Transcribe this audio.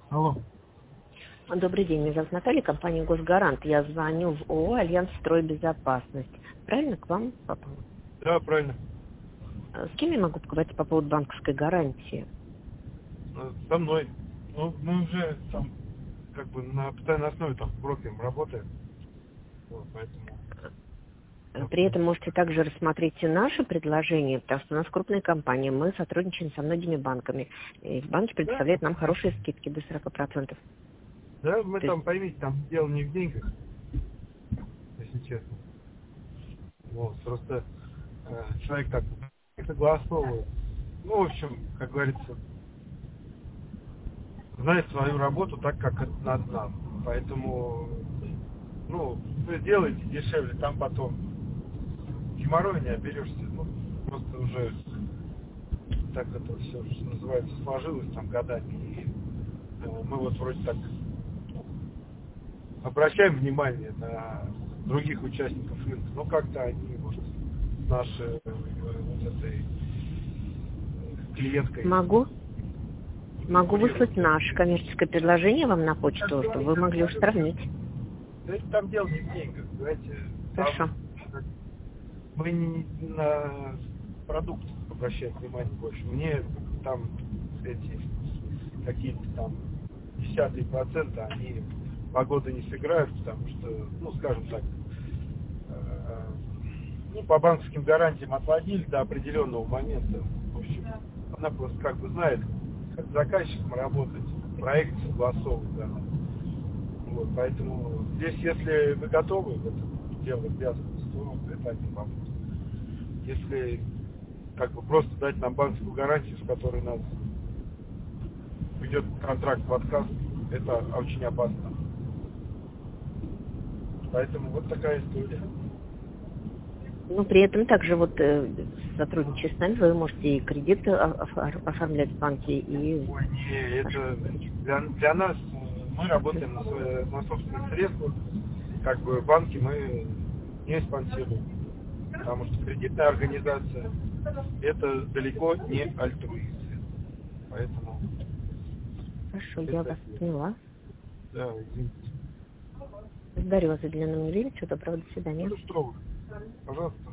Алло. Добрый день, меня зовут Наталья, компания «Госгарант». Я звоню в ООО «Альянс Стройбезопасность». Правильно к вам попал? Да, правильно. С кем я могу поговорить по поводу банковской гарантии? Со мной. Ну, мы уже там как бы на постоянной основе там с брокером работаем. Вот, поэтому, да, в При этом принципе. можете также рассмотреть и наши предложения, потому что у нас крупная компания, мы сотрудничаем со многими банками. И банки Да, предоставляют нам хорошие скидки до 40%. да, мы То есть там, поймите, там дело не в деньгах, если честно. Вот, просто человек так согласовывает. Ну, в общем, как говорится, знает свою работу так, как это надо нам. Поэтому, ну, вы делаете дешевле, там потом геморрой не оберешься. Ну, просто уже так это все, что называется, сложилось там годами. И мы вот вроде так обращаем внимание на других участников рынка, но как-то они вот с нашей вот этой клиенткой могу конкурируют. выслать наше коммерческое предложение вам на почту, чтобы вы могли уж сравнить. Да это там дело не в деньгах, знаете, там Хорошо. мы не на продукт обращаем внимание больше. Мне там эти какие-то там десятые проценты, они погоды не сыграют, потому что, ну, скажем так, ну, по банковским гарантиям отводили до определенного момента. В общем, она просто как бы знает, как с заказчиком работать, проект согласовывать, да. Вот, поэтому здесь, если вы готовы в это дело ввязываться, то это они помогут. Если как бы просто дать нам банковскую гарантию, с которой нас идет контракт в отказ, это очень опасно. Поэтому вот такая история. Ну, при этом также вот сотрудничая с нами, вы можете и кредиты оформлять в банке, и Ой, не, наши это сотрудничества. для нас мы работаем на собственных средствах, как бы банки мы не спонсируем, потому что кредитная организация это далеко не альтруисты, поэтому Хорошо, я это вас поняла. да, извините. Благодарю вас за уделенное мне время. Всего доброго, до свидания. Ну что вы, пожалуйста.